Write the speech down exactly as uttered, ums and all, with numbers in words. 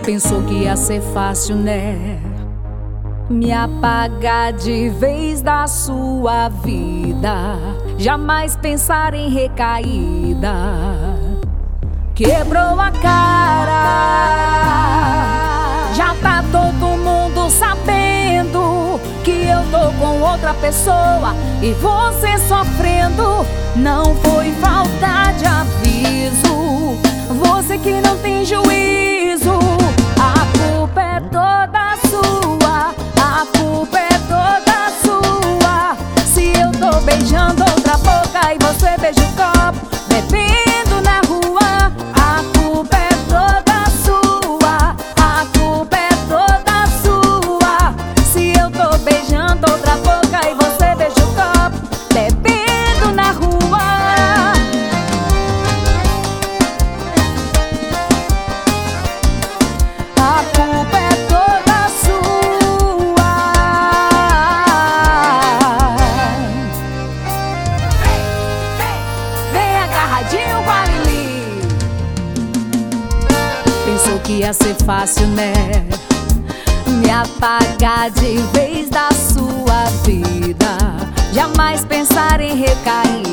Pensou que ia ser fácil, né? Me apagar de vez da sua vida, jamais pensar em recaída. Quebrou a cara, já tá todo mundo sabendo que eu tô com outra pessoa e você sofrendo. Não foi falta de aviso, você que não tem juízo. A culpa é toda sua, a culpa é toda sua. Se eu tô beijando outra boca e você beija o copo, bebendo na rua, a culpa é toda sua, a culpa é toda sua. Se eu tô beijando outra boca e você beija o copo, bebendo na rua. A culpa é toda sua. Vem agarradinho com a Lili. Pensou que ia ser fácil, né? Me apagar de vez da sua vida, jamais pensar em recair.